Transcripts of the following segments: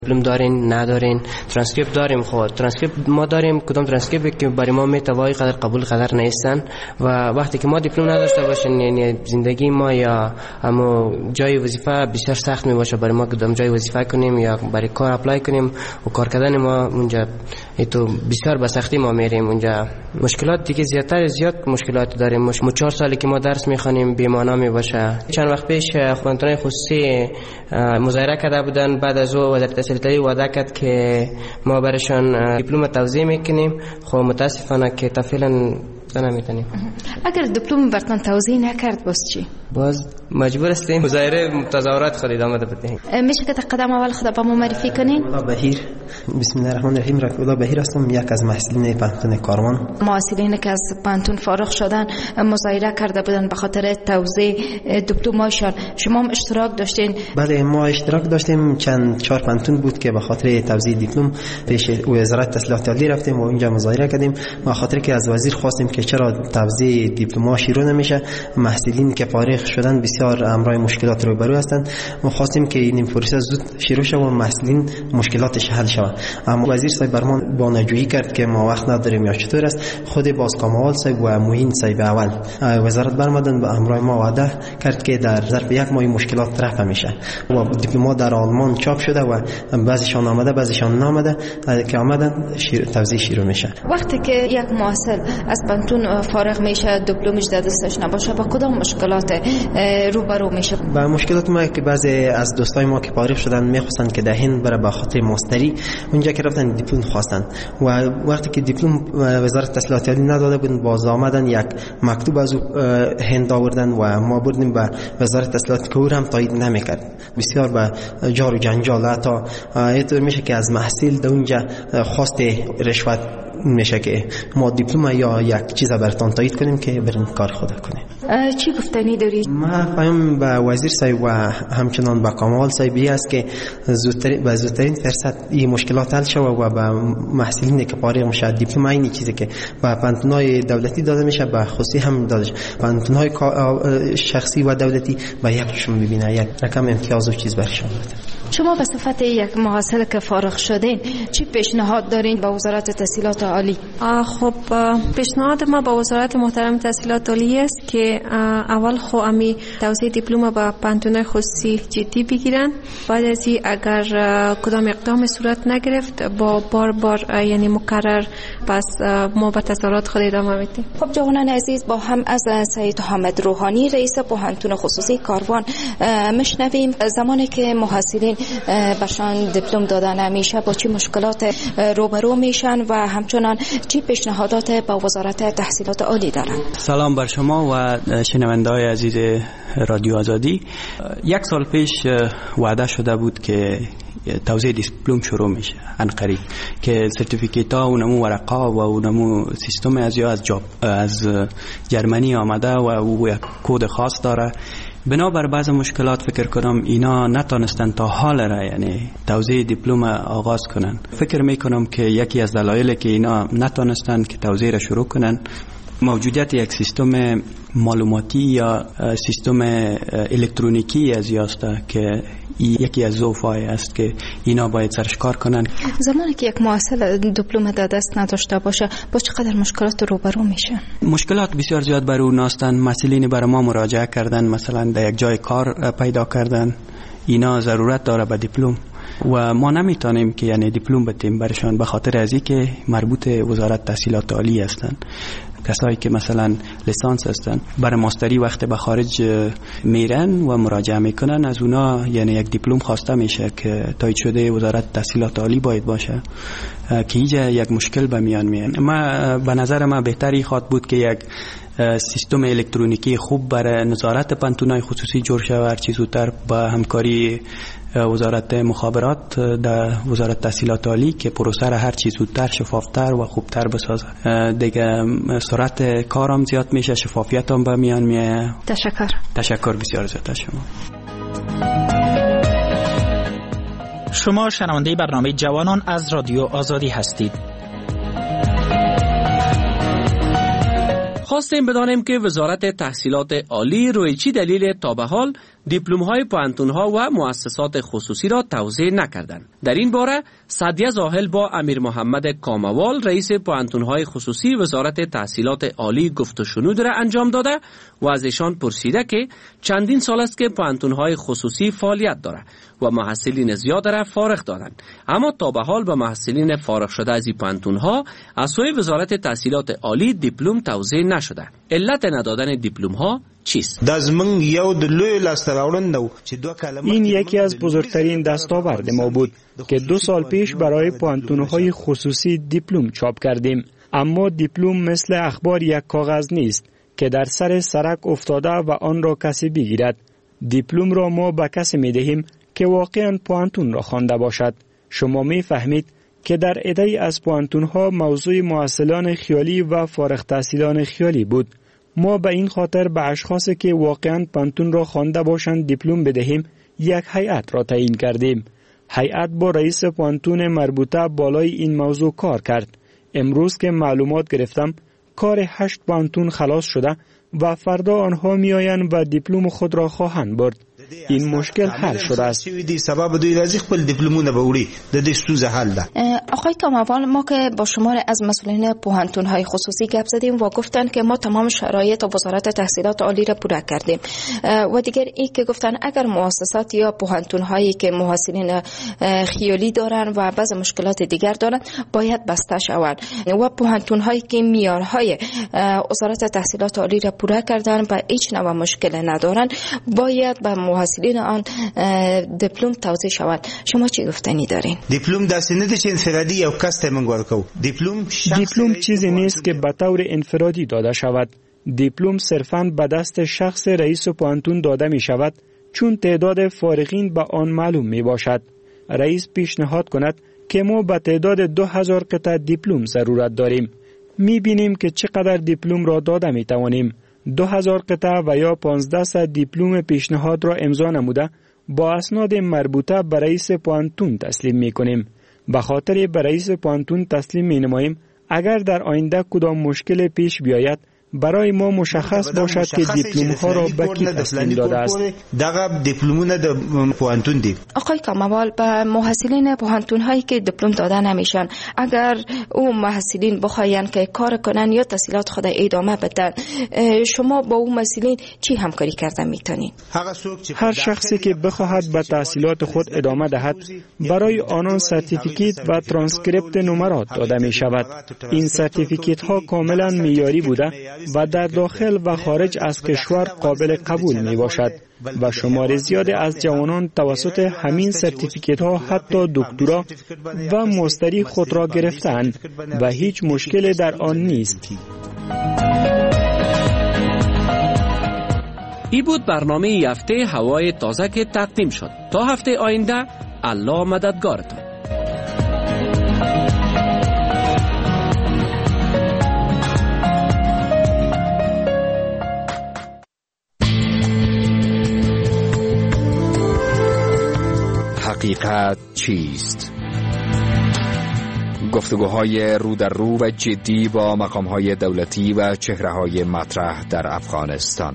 دیپلم دارین ندارین؟ ترانسکریپت داریم. خب ترانسکریپت ما داریم. کدام ترانسکریپت که برای ما میتوای قدر قبول قدر نیستن و وقتی که ما دیپلم نداشته باشیم یعنی زندگی ما یا اما جای وظیفه بسیار سخت می باشه برای ما کدام جای وظیفه کنیم یا برای کار اپلای کنیم و کار کردن ما اونجا تو بسیار به سختی ما میریم اونجا. مشکلات دیگه زیاد مشکلات داریم. ما 4 سالی که ما درس میخوانیم بی‌معنا می باشه. چند وقت پیش خوانندگان خصوصی مظاهره کرده بودن، بعد از او وزارت تحصیلات عالی وعده کرد که ما برشان دیپلم توزیع میکنیم. خب متاسفانه که تا فعلا نمیتونیم. اگر دیپلم براتون توزیع نکرد باز چی؟ باز مجبور هستیم مظاهره تظاهرات خود ادامه بدهیم. میشه که قدم اول خود با ما معرفی کنین؟ الله بهیر. بسم الله الرحمن الرحیم. الله بهیر هستم، یک از محصلین پانتون کاروان. محصلینی که از پانتون فارغ شدن مظاهره کرده بودن به خاطر توزیع دیپلمشون. شما هم اشتراک داشتین؟ بله ما اشتراک داشتیم. چند 4 پانتون بود که به خاطر توزیع دیپلم پیش وزارت تحصیلات عالی رفتیم و اونجا مظاهره کردیم. به خاطر که از وزیر خواستیم که چرا توزیع دیپلم شروع نمیشه. محصلین که فارغ شدن بسیار امرای مشکلات روبرو هستند. ما خواستیم که این پروسه زود شروع شه و محصلین مشکلاتش حل شود. اما وزیر صاحب برمان بانجویی کرد که ما وقت نداریم یا چطور است. خود بازکامال صاحب و معین صاحب اول وزارت برمدن به امرای ما وعده کرد که در ظرف 1 ماه مشکلات رفع میشه و دیپلم در آلمان چاپ شده و بعضیشان آمده بعضیشان نامده که آمدن توزیع شروع میشه. وقتی که یک محصل از پانتون فارغ میشه دیپلمش در دستش نباشه با کدام مشکلات روبرو میشه؟ با مشکلات ما که بعضی از دوستای ما که فارغ شدن میخواستن که در هند بره به خاطر ماستری، اونجا که رفتن دیپلم خواستن و وقتی که دیپلم وزارت تحصیلات عالی نداده بود باز آمدن یک مکتوب از هند آوردن و ما بردیم به وزارت تحصیلات که او هم تایید نمیکرد. بسیار به جار و جنجال حتی اینطور میشه که از محصول در اونجا خواست رشوت میشه که ما دیپلم یا یک چیز براتون تایید کنیم که برین کار خود کنیم. چی گفتنی داری؟ ما پیام به وزیر صاحب و همچنان به کامال صاحبی است که زودترین فرصت این مشکلات حل شود و به محصلین که فارغ میشه دیپلم این چیزی که به پانتون‌های دولتی داده میشه به خصوصی هم داده میشه. پانتون‌های شخصی و دولتی به یکشون ببینه یک رقم امتیاز و چیز برشون بده. شما به صفت یک محصل که فارغ شدین چی پیشنهاد دارین به وزارت تحصیلات عالی؟ خب پیشنهاد ما به وزارت محترم تحصیلات عالی است که اول خو امی توزیع دیپلم به پانتون خصوصی جدی بگیرن. بعد از این اگر کدام اقدام صورت نگرفت با بار یعنی مکرر پس ما به تظاهرات خود ادامه میدیم. خب جوانان عزیز با هم از سید حامد روحانی رئیس پانتون خصوصی کاروان مشنویم زمانی که محصلین برشان دیپلم دادن نمیشه با چه مشکلات روبرو میشن و همچنان چه پیشنهادات با وزارت تحصیلات عالی دارن. سلام بر شما و شنونده‌های عزیز رادیو آزادی. 1 سال پیش وعده شده بود که توزیع دیپلم شروع میشه انقریب که سرتیفیکیت ها و نمو ورقا و نمو سیستم از جرمنی آمده و او یک کد خاص داره. بنابر بعض مشکلات فکر کنم اینا نتونستن تا حال را یعنی توزیع دیپلم آغاز کنن. فکر میکنم که یکی از دلایلی که اینا نتونستن که توزیع را شروع کنن موجودیت یک سیستم معلوماتی یا سیستم الکترونیکی از یاسته که یکی از ضعف‌های است که اینا باید سرش کار کنن. زمانی که یک محصل دیپلم در دست نداشته باشه با چقدر مشکلات روبرو میشه؟ مشکلات بسیار زیاد بر اون هستند. مسئولین برای ما مراجعه کردن، مثلا در یک جای کار پیدا کردن، اینا ضرورت داره به دیپلم و ما نمیتونیم که یعنی دیپلم بدیم برشان به خاطر از اینکه مربوط وزارت تحصیلات عالی هستند. کسایی که مثلا لیسانس هستن برای ماستری وقت به خارج میرن و مراجعه میکنن از اونا یعنی یک دیپلم خواسته میشه که تایید شده وزارت تحصیلات عالی باید باشه که اینجا یک مشکل به میان میاد. ما به نظر ما بهتری خواد بود که یک سیستم الکترونیکی خوب برای نظارت پانتونای خصوصی جور شود هر چیز زودتر با همکاری وزارت مخابرات در وزارت تحصیلات عالی که پروسه را هر چیز زودتر شفافتر و خوبتر بسازه. دیگه سرعت کارم زیاد میشه، شفافیت هم به میان میاد. تشکر بسیار زیاد از شما. شما شنونده برنامه جوانان از رادیو آزادی هستید. خواستیم بدانیم که وزارت تحصیلات عالی روی چی دلیل تا به حال دیپلم‌های پوهنتون‌ها و مؤسسات خصوصی را توزیع نکردند. در این باره سعدیه زاهل با امیر محمد کاموال رئیس پوهنتون‌های خصوصی وزارت تحصیلات عالی گفت و شنود را انجام داده و از ایشان پرسیده که چندین سال است که پوهنتون‌های خصوصی فعالیت دارد و محصلین زیاد را فارغ دادند، اما تا به حال به محصلین فارغ شده از این پوهنتون‌ها از سوی وزارت تحصیلات عالی دیپلم توزیع نشده. علت ندادن دیپلم‌ها چیست؟ این یکی از بزرگترین دستاورد ما بود که 2 سال پیش برای پوهنتون‌های خصوصی دیپلم چاپ کردیم. اما دیپلم مثل اخبار یک کاغذ نیست که در سر سرک افتاده و آن را کسی بگیرد. دیپلم را ما به کسی می‌دهیم که واقعاً پوهنتون را خوانده باشد. شما می‌فهمید که در عده‌ای از پوهنتون‌ها موضوع محصلان خیالی و فارغ التحصیلان خیالی بود. ما به این خاطر به اشخاصی که واقعاً پوهنتون را خوانده باشند دیپلم بدهیم یک هیئت را تعیین کردیم. هیئت با رئیس پوهنتون مربوطه بالای این موضوع کار کرد. امروز که معلومات گرفتم کار 8 پوهنتون خلاص شده و فردا آنها میآیند و دیپلم خود را خواهند برد. این مشکل حل شده است. آقای کاموال، ما که با شمار از مسئولین پوهنتون‌های خصوصی گپ زدیم و گفتن که ما تمام شرایط وزارت تحصیلات عالی را پوره کردیم و دیگر این که گفتن اگر مؤسسات یا پوهنتون‌هایی که محصلین خیالی دارن و بعض مشکلات دیگر دارن باید بسته شوند و پوهنتون‌هایی که معیارهای وزارت تحصیلات عالی را پوره کردن و هیچ نوع مشکل ندارن باید به محصلین آن دیپلم توزیع شود. شما چی گفتنی دارین؟ دیپلم داسې نه دي چې انفرادي یو کس ته موږ ورکو. دیپلم چیزی نیست که به طور انفرادی داده شود. دیپلم صرفاً به دست شخص رئیس پوهنتون داده می شود چون تعداد فارغین به آن معلوم می باشد. رئیس پیشنهاد کند که ما به تعداد 2000 قطعه دیپلم ضرورت داریم. می بینیم که چقدر دیپلم را داده می توانیم. 2000 قطعه و یا 1500 دیپلم پیشنهاد را امضا نموده با اسناد مربوطه به رئیس پوهنتون تسلیم می کنیم. به خاطر به رئیس پوهنتون تسلیم می نماییم اگر در آینده کدام مشکل پیش بیاید برای ما مشخص باشد که دیپلم ها را به کی تسلیم داده است. آقای کاموال، به محصلین پوهنتون هایی که دیپلم داده نمیشن اگر او محصلین بخواین که کار کنن یا تحصیلات خود ادامه بدن شما با او محصلین چی همکاری کردن میتونین؟ هر شخصی که بخواهد به تحصیلات خود ادامه دهد برای آنان سرتیفیکیت و ترانسکریپت نمرات داده می شود. این سرتیفیکیت ها کاملا معیاری بوده و در داخل و خارج از کشور قابل قبول می باشد و شمار زیادی از جوانان توسط همین سرتیفیکیت ها حتی دکترا و ماستری خود را گرفتند و هیچ مشکل در آن نیست. این بود برنامه ای هفته هوای تازه که تقدیم شد. تا هفته آینده الله مددگارتان. حقیقت چیست؟ گفتگوهای رو در رو و جدی با مقامهای دولتی و چهره‌های مطرح در افغانستان.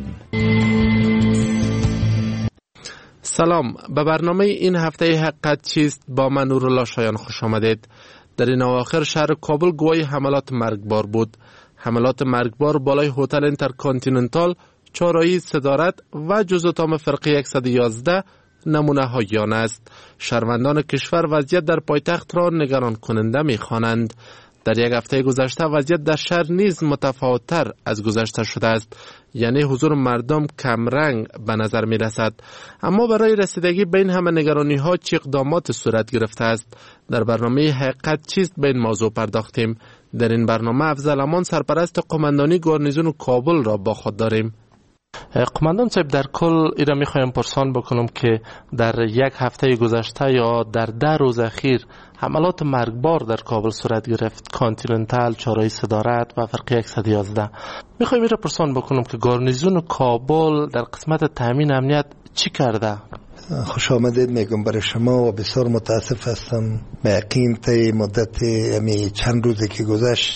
سلام، به برنامه این هفته حقیقت چیست با من نورالله شایان خوش آمدید. در این اواخر شهر کابل گواه حملات مرگبار بود. حملات مرگبار بالای هتل اینترکانتیننتال، چهارراهی صدارت و جزء اتاق فرقه 111 نمونه هایان است. شهروندان کشور وضعیت در پایتخت را نگران کننده می خوانند. در یک هفته گذشته وضعیت در شهر نیز متفاوت‌تر از گذشته شده است، یعنی حضور مردم کمرنگ به نظر می رسد. اما برای رسیدگی به این همه نگرانی ها چه اقدامات صورت گرفته است؟ در برنامه حقیقت چیست به این موضوع پرداختیم. در این برنامه افضل امان سرپرست قماندانی گارنیزون کابل را با خود داریم. قماندان صاحب، در کل ایرا میخوایم پرسان بکنم که در یک هفته گذشته یا در 10 روز اخیر حملات مرگبار در کابل صورت گرفت، کانتیننتال، چهارراهی صدارت و فرقه 111. میخوایم ایرا پرسان بکنم که گارنیزون کابل در قسمت تامین امنیت چی کرده؟ خوش آمدید میگم برای شما و بسیار متاسف هستم. به یقین طی مدت چند روزی که گذشت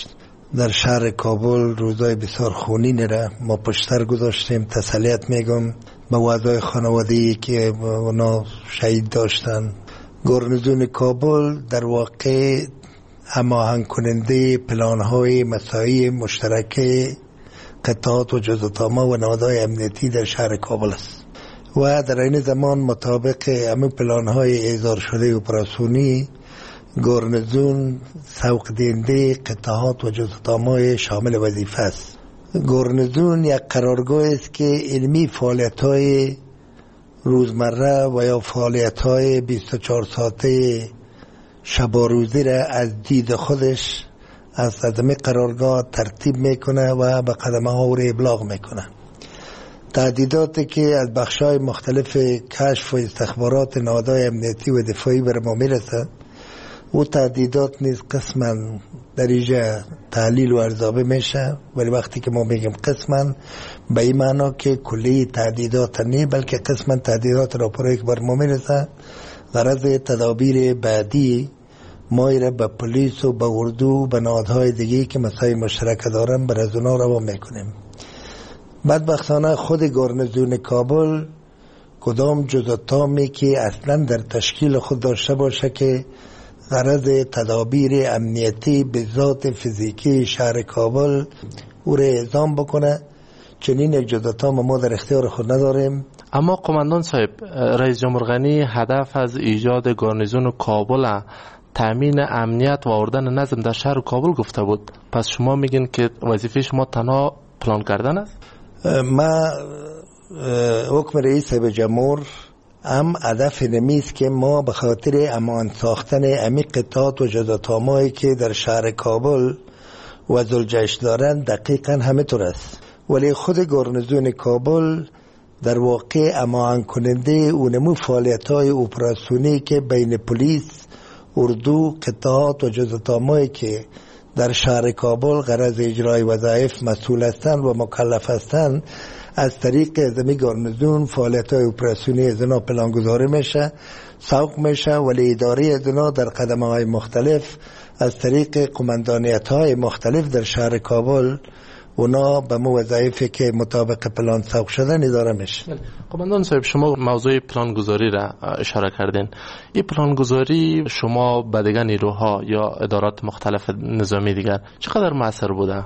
در شهر کابل روزای بسیار خونین را ما پشتر گذاشتیم. تسلیت میگم به وضعای خانواده‌ای که اونا شهید داشتن. گارنیزون کابل در واقع هماهنگ کننده پلان‌های مساعی مشترک قطعات و جزءتامه و نهادهای امنیتی در شهر کابل است و در این زمان مطابق همه پلان‌های احضار شده اپراسیونی گارنیزون سوق دهنده قطعات و جزءتامه شامل وظیفه است. گارنیزون یک قرارگاه است که علمی فعالیت‌های روزمره و یا فعالیت‌های 24 ساعته شب و روزی را از دید خودش از عدم قرارگاه ترتیب میکنه و به قدمه ها را ابلاغ میکنه. تهدیداتی که از بخش‌های مختلف کشف و استخبارات نهادهای امنیتی و دفاعی بر ما میرسه و تهدیدات نیز قسما در اینجا تحلیل و ارزیابی میشه، ولی وقتی که ما میگیم قسما به این معنا که کلی تهدیدات نه، بلکه قسما تهدیدات راپورایی که بر ما میرسه غرض تدابیر بعدی ما را به پلیس و به اردو و به نهادهای دیگه که مسائل مشترک دارن بر از اونا روا میکنیم. بدبختانه خود گارنیزون کابل کدام جزءتامی که اصلا در تشکیل خود داشته باشه که غرض تدابیر امنیتی به ذات فیزیکی شهر کابل او را اعزام بکنه، چنین یک جزءتام ما در اختیار خود نداریم. اما قماندان صاحب، رئیس جمهور غنی هدف از ایجاد گارنیزون کابل تامین امنیت و آوردن نظم در شهر کابل گفته بود. پس شما میگین که وظیفه شما تنها پلان کردن است؟ ما حکم رئیس جمهور هم هدف نمیست که ما به خاطر امان ساختن امی قطعات و جزءتامه‌ای که در شهر کابل و زلجشن دارند دقیقا همه طور است، ولی خود گارنیزون کابل در واقع امان کننده اونمو فعالیت‌های اپراسیونی که بین پلیس، اردو، قطعات و جزءتامه‌ای که در شهر کابل غرض اجرای وظایف مسئول هستند و مکلف هستند از طریق زمین گارنیزون فعالیت‌های اپراسیونی از اینا پلانگذاری میشه، سوق میشه، ولی اداره از اینا در قدم‌های مختلف از طریق قماندانیت‌های مختلف در شهر کابل اونا به وظایفی که مطابق پلان سوق شدن اداره میشه. قماندان صاحب، شما موضوع پلانگذاری را اشاره کردین. این پلانگذاری شما به دیگر نیروها یا ادارات مختلف نظامی دیگر چقدر مؤثر بوده؟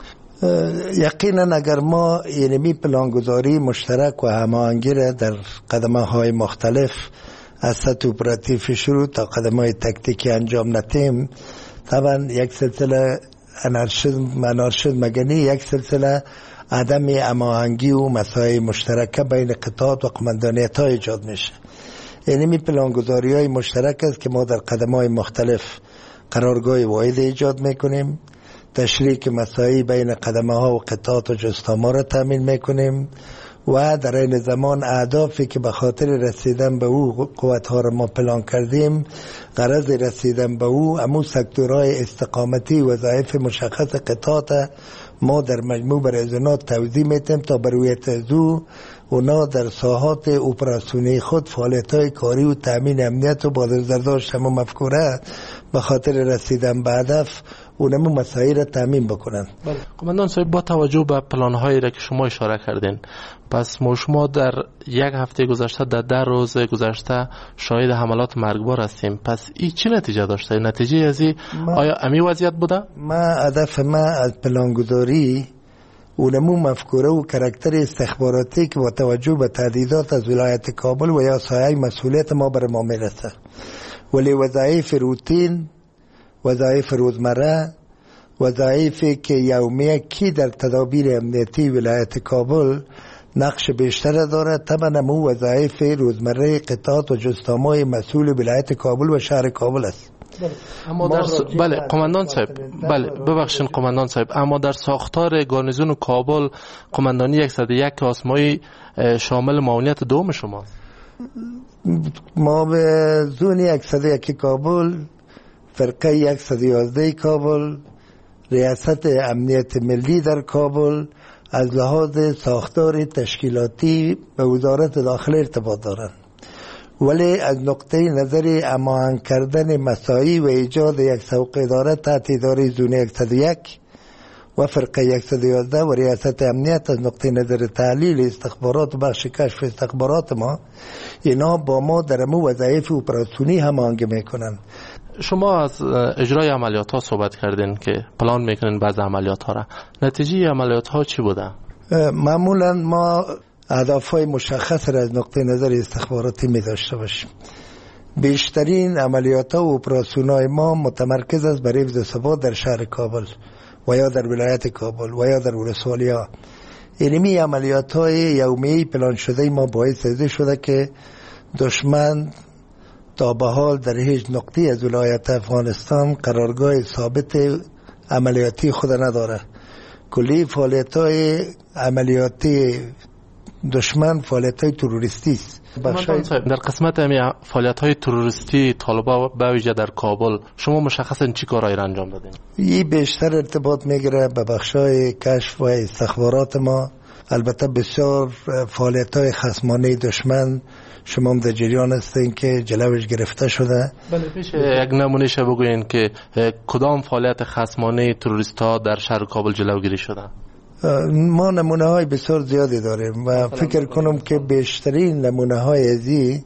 یقینا اگر ما اینمی پلانگذاری مشترک و هماهنگی را در قدم‌های مختلف از سطح اپراتیو شروع تا قدم‌های تکتیکی انجام ندهیم، طبعا یک سلسله انارشیسم مگنی یک سلسله عدم هماهنگی و مسائل مشترکه بین قطعات و قماندانیت‌ها ایجاد میشه. اینمی پلانگذاری‌های مشترک است که ما در قدم‌های مختلف قرارگاه واحد ایجاد میکنیم، تشریک مساعی بین قدمه ها و قطعات و جزءتامه را تامین میکنیم و در این زمان اهدافی که به خاطر رسیدن به او قوت ها را ما پلان کردیم، غرض رسیدن به او امو سکتورهای استقامتی وظایف مشخص قطعات ما در مجموع بر ازنات توضیح میتیم تا برویت ازو اونا در ساحات اپراسیونی خود فعالیت‌های کاری و تامین امنیت و با نظر داشت همه مفکوره به خاطر رسیدن به هدف اونمو مسائل را تامین بکنن. قماندان صاحب، با توجه به پلان‌هایی را که شما اشاره کردین، پس شما در یک هفته گذشته، در 10 روز گذشته شاهد حملات مرگبار هستیم. پس این چه نتیجه داشته؟ نتیجه از این آیا امی وضعیت بوده؟ هدف ما از پلانگذاری اونمو مفکوره و کاراکتر استخباراتی که با توجه به تهدیدات از ولایت کابل و یا سایه مسئولیت ما بر ما میرسه، ولی وظایف روتین، وظایف روزمره، وظایفی که یومیه کی در تدابیر امنیتی ولایت کابل نقش بیشتر داره، طبعا امو وظایف روزمره قطعات و جزءتامه مسئول ولایت کابل و شهر کابل است. اما بله قماندان صاحب، بله ببخشید قماندان صاحب، اما در ساختار گارنیزون کابل قماندانی 101 آسمایی شامل معاونیت دوم شما؟ ما به زون 101 کابل، فرقه 111 کابل، ریاست امنیت ملی در کابل از لحاظ ساختار تشکیلاتی به وزارت داخله ارتباط دارند، ولی از نقطه نظر هماهنگ کردن مساعی و ایجاد یک سوق اداره تحت اداره زون 101 و فرقه 111 و ریاست امنیت از نقطه نظر تحلیل استخبارات و بخش کشف استخبارات ما، اینا با ما در مو وظایف اپراسیونی هماهنگی میکنن. شما از اجرای عملیات ها صحبت کردین که پلان میکنین بعض عملیات ها را. نتیجه عملیات ها چی بوده؟ معمولا ما اهدافهای مشخص را از نقطه نظر استخباراتی می داشته باشیم. بیشترین عملیات ها و اپراسیون های ما متمرکز است بر حفظ ثبات در شهر کابل و یا در ولایت کابل و یا در ولسوالی ها. اینمی عملیات های یومیه پلان شده ما باعث شده که دشمن تا به حال در هیچ نقطه از ولایت افغانستان قرارگاه ثابت عملیاتی خود نداره. کلی فعالیت های عملیاتی دشمن فعالیت های تروریستی است. در قسمت فعالیت های تروریستی طالبا به ویژه در کابل شما مشخصا چی کارایی را انجام دادین؟ این بیشتر ارتباط میگیره به بخشای کشف و استخبارات ما. البته بسیار فعالیت های خصمانه دشمن شما هم در جریان هستین که جلوش گرفته شده. بله، پیش یک نمونهش بگوین که کدام فعالیت خصمانه تروریست ها در شهر کابل جلوگیری شده؟ ما نمونه های بسیار زیادی داریم و فکر کنم که بیشترین نمونه ازی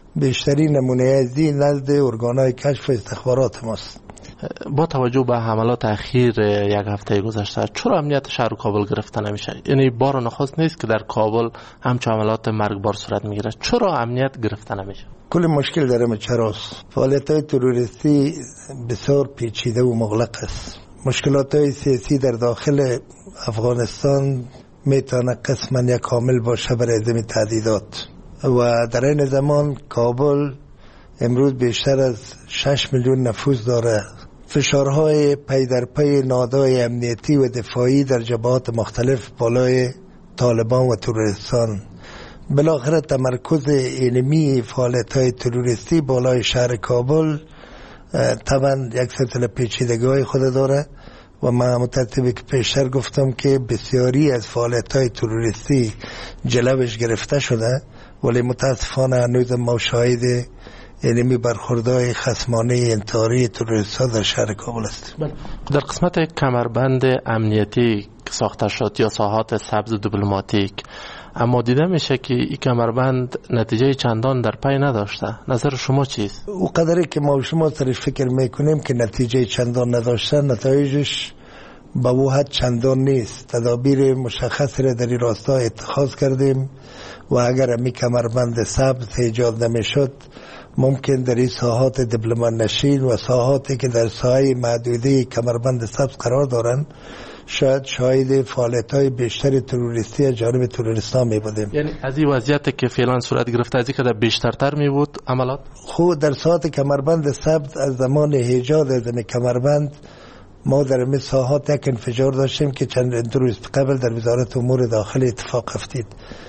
نزد ارگانهای کشف استخبارات ماست. با توجه به حملات اخیر یک هفته گذشته چرا امنیت شهر کابل گرفته نمیشه؟ یعنی بار نخست نیست که در کابل همچون حملات مرگبار صورت میگیره. چرا امنیت گرفته نمیشه؟ کل مشکل داره چراست. فعالیت‌های تروریستی بسیار پیچیده و مغلق است. مشکلات سیاسی در داخل افغانستان میتونه قسماً یا کامل باشه برای ضمن تهدیدات و در این زمان کابل امروز بیشتر از 6 میلیون نفوس داره. فشارهای پی در پی نهادهای امنیتی و دفاعی در جبهات مختلف بالای طالبان و تروریستان، بالاخره تمرکز اینمی فعالیت‌های تروریستی بالای شهر کابل طبعا یک سلسله پیچیدگی‌های خود داره و من متأسفانه که پیشتر گفتم که بسیاری از فعالیت‌های تروریستی جلوش گرفته شده، ولی متاسفانه هنوز ما شاهد اینمی برخوردهای خصمانه انتحاری تروریست‌ها در شهر کابل است. در قسمت کمربند امنیتی که ساخته شد یا ساحات سبز دیپلماتیک، اما دیده میشه که این کمربند نتیجه چندان در پی نداشته. نظر شما چیست؟ او قدری که ما شما سرش فکر میکنیم که نتیجه چندان نداشته، نتایجش به او حد چندان نیست. تدابیر مشخصی را در این راستا اتخاذ کردیم و اگر همی کمربند سبز ایجاد نمیشد، ممکن در این ساحات دیپلمات نشین و ساحاتی که در ساحه محدوده کمربند سبز قرار دارند شاید شاهد فعالیت‌های بیشتر تروریستی از جانب تروریستان می بودیم. یعنی از این وضعیتی که فعلا صورت گرفته از این که بیشترتر می بود عملات؟ خود در ساحات کمربند سبز از زمان ایجاد از کمربند ما در این ساحات یک انفجار داشتیم که چند روز قبل در وزارت امور داخل اتفاق افتید.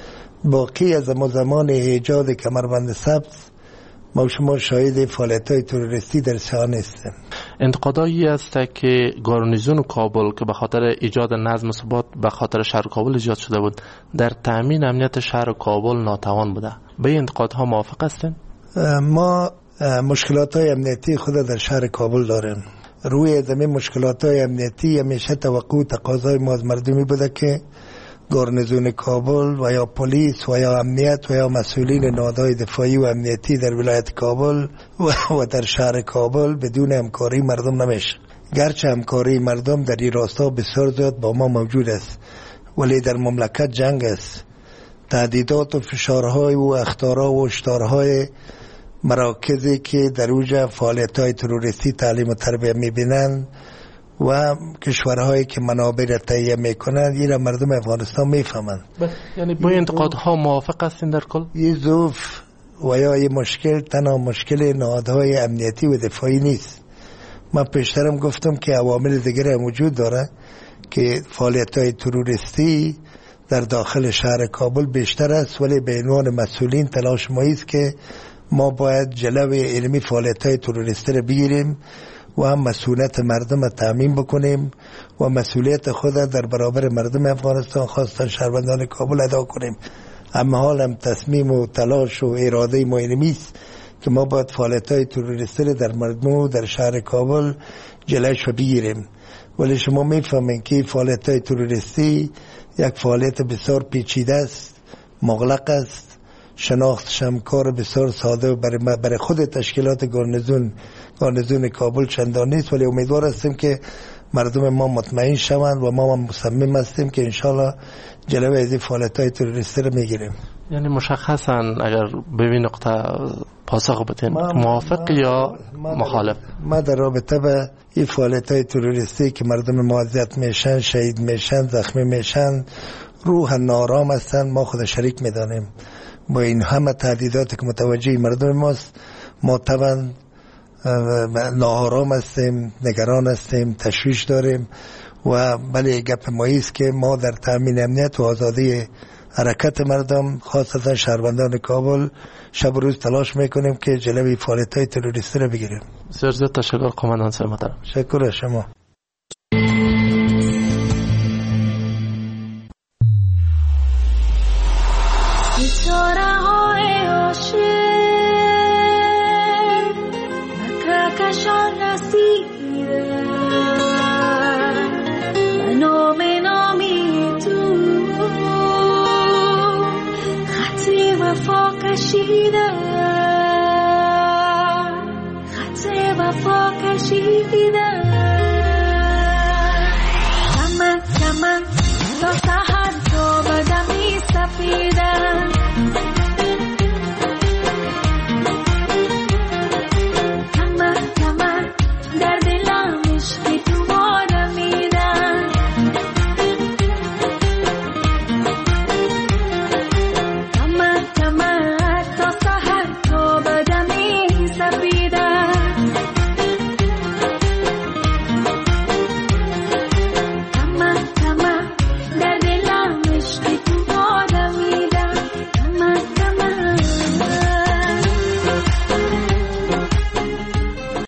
باقی از زمان ایجاد کمربند سبز ما شما شاهد فعالیت‌های تروریستی در ساحه نیستیم. انتقادایی است که گارنیزون کابل که به خاطر ایجاد نظم و ثبات به خاطر شهر کابل ایجاد شده بود در تامین امنیت شهر کابل ناتوان بوده. به این انتقادها موافق هستین؟ ما مشکلات‌های امنیتی خود در شهر کابل داریم. روی زمین مشکلات‌های امنیتی همیشه توقع و تقاضای ما از مردمی بوده که گارنیزون کابل و یا پلیس و یا امنیت و یا مسئولین نهادهای دفاعی و امنیتی در ولایت کابل و در شهر کابل بدون همکاری مردم نمیشه. گرچه همکاری مردم در این راستا بسیار زیاد با ما موجود است، ولی در مملکت جنگ است. تهدیدات و فشارهای و اخطارها و هشدارهای مراکزی که در اوج فعالیت‌های تروریستی تعلیم و تربیت می‌بینند و کشورهایی که منابع را تهیه میکنند این را مردم افغانستان میفهمند. یعنی با انتقادها موافق هستین در کل؟ این ضعف و یا این مشکل تنها مشکل نهادهای امنیتی و دفاعی نیست. من پیشترم گفتم که عوامل دیگر موجود داره که فعالیت‌های تروریستی در داخل شهر کابل بیشتر است، ولی به عنوان مسئولین تلاش ما است که ما باید جلوی علمی فعالیت‌های تروریستی را بگیریم و هم مسئولیت مردم را تامین بکنیم و مسئولیت خود در برابر مردم افغانستان خاصتا شهروندان کابل ادا کنیم. اما حال هم تصمیم و تلاش و اراده ما اینمی است که ما باید فعالیت‌های تروریستی در مردم در شهر کابل جلوش بگیریم. ولی شما میفهمین که فعالیت‌های تروریستی یک فعالیت بسیار پیچیده است، مغلق است، شناختش هم کار بسیار ساده و برای خود تشکیلات گارنیزون کابل چندان نیست. ولی امیدوار هستیم که مردم ما مطمئن شوند و ما مصمم هستیم که انشالله جلوی از این فعالیت‌های تروریستی رو میگیریم. یعنی مشخصا اگر به این نقطه پاسخ بدین موافق یا مخالف؟ ما در رابطه به این فعالیت‌های تروریستی که مردم ما اذیت میشن، شهید میشن، زخمی میشن، روح نارام هستند، ما خود شریک میدانیم. با این همه تهدیداتی که متوجه مردم ماست، ما طبعا ناآرام هستیم، نگران هستیم، تشویش داریم و بله گپ ما است که ما در تامین امنیت و آزادی حرکت مردم خاصتا شهروندان کابل شب و روز تلاش میکنیم که جلوی فعالیت‌های تروریستی را بگیریم. بسیار زیاد تشکر قماندان صاحب محترم. تشکر از شما. Come on,